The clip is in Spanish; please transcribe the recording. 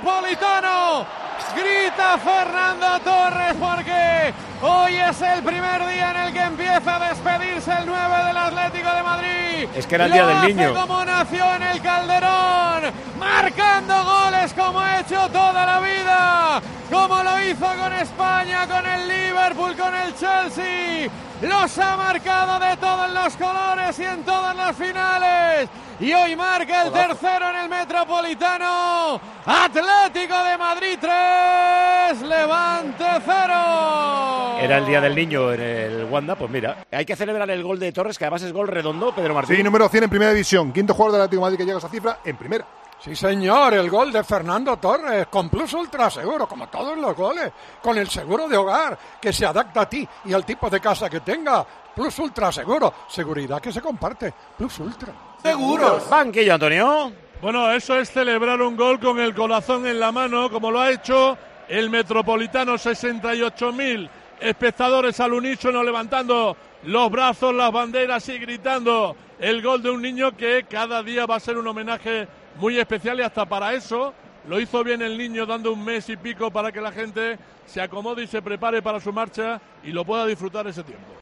Metropolitano. Grita Fernando Torres porque hoy es el primer día en el que empieza a despedirse el 9 del Atlético de Madrid. Es que era el día del niño. Como nació en el Calderón, marcando goles como ha hecho toda la vida, como lo hizo con España, con el Liverpool, con el Chelsea. Los ha marcado de todos los colores y en todas las finales. Y hoy marca el tercero en el Metropolitano. Atlético de Madrid 3, Levante 0. Era el día del niño en el Wanda. Pues mira, hay que celebrar el gol de Torres, que además es gol redondo, Pedro Martín. Sí, número 100 en primera división. Quinto jugador del Atlético de Madrid que llega a esa cifra en primera. Sí, señor, el gol de Fernando Torres, con Plus Ultra Seguro, como todos los goles, con el seguro de hogar, que se adapta a ti y al tipo de casa que tenga. Plus Ultra Seguro, seguridad que se comparte. Plus Ultra. Seguros. Banquillo, Antonio. Bueno, eso es celebrar un gol con el corazón en la mano, como lo ha hecho el Metropolitano. 68.000 espectadores al unísono, levantando los brazos, las banderas y gritando el gol de un niño que cada día va a ser un homenaje muy especial, y hasta para eso lo hizo bien el niño, dando un mes y pico para que la gente se acomode y se prepare para su marcha y lo pueda disfrutar ese tiempo.